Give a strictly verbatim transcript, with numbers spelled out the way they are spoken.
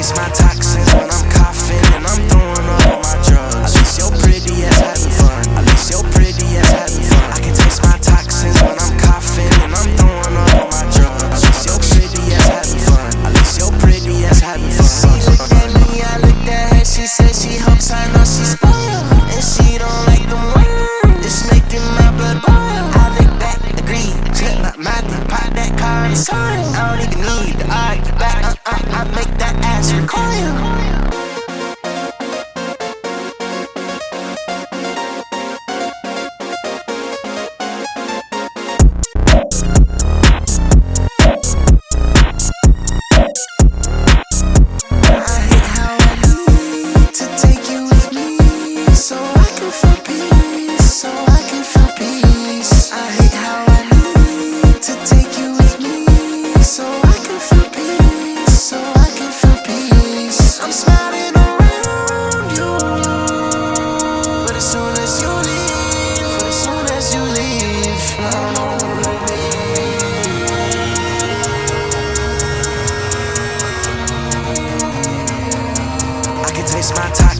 taste my toxins when I'm coughing and I'm throwing up on my drugs. At least you're pretty as having fun. At least you're pretty as having fun. I can taste my toxins when I'm coughing and I'm throwing up on my drugs. At least you're pretty as having fun. At least you're pretty as having fun. She looked at me, I looked at her. She said she hopes I know she's spoiled, and she don't like them words. It's making my blood boil. I look back, agree, check my mouth and pop that car in the soil. I don't even need to argue back. Uh-uh, I make that ass recoil. Taste my toxins.